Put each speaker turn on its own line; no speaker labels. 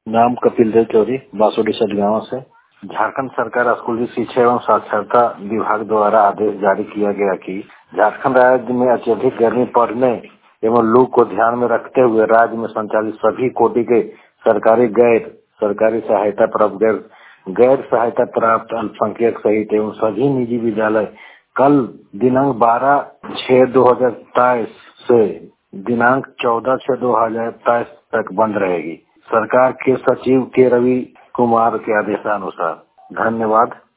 नाम कपिल देव चौधरी, बासोडी सतगांव से। झारखंड सरकार स्कूली शिक्षा एवं साक्षरता विभाग द्वारा आदेश जारी किया गया कि झारखंड राज्य में अत्यधिक गर्मी पड़ने एवं लू को ध्यान में रखते हुए राज्य में संचालित सभी कोटि के सरकारी गैर सरकारी सहायता प्राप्त गैर सहायता प्राप्त अल्पसंख्यक सहित एवं सभी निजी विद्यालय कल दिनांक 12/6/2023 से दिनांक 14/6/2023 तक बंद रहेगी। सरकार के सचिव के रवि कुमार के आदेशानुसार। धन्यवाद।